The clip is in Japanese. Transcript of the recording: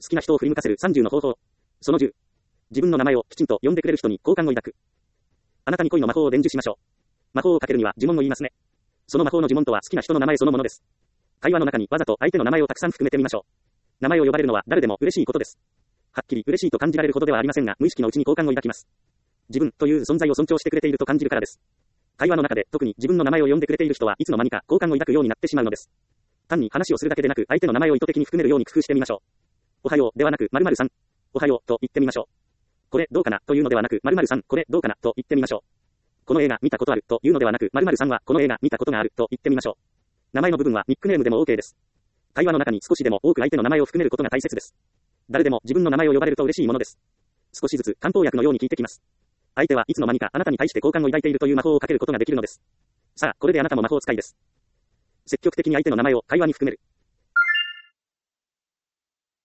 好きな人を振り向かせる30の方法。その10。自分の名前をきちんと呼んでくれる人に好感を抱く。あなたに恋の魔法を伝授しましょう。魔法をかけるには呪文を言いますね。その魔法の呪文とは好きな人の名前そのものです。会話の中にわざと相手の名前をたくさん含めてみましょう。名前を呼ばれるのは誰でも嬉しいことです。はっきり嬉しいと感じられるほどではありませんが、無意識のうちに好感を抱きます。自分という存在を尊重してくれていると感じるからです。会話の中で特に自分の名前を呼んでくれている人はいつの間にか好感を抱くようになってしまうのです。単に話をするだけでなく相手の名前を意図的に含めるように工夫してみましょう。おはようではなく〇〇さん。おはようと言ってみましょう。これどうかなというのではなく〇〇さんこれどうかなと言ってみましょう。この映画見たことあるというのではなく〇〇さんはこの映画見たことがあると言ってみましょう。名前の部分はニックネームでも OK です。会話の中に少しでも多く相手の名前を含めることが大切です。誰でも自分の名前を呼ばれると嬉しいものです。少しずつ漢方薬のように効いてきます。相手はいつの間にかあなたに対して好感を抱いているという魔法をかけることができるのです。さあ、これであなたも魔法使いです。積極的に相手の名前を会話に含める。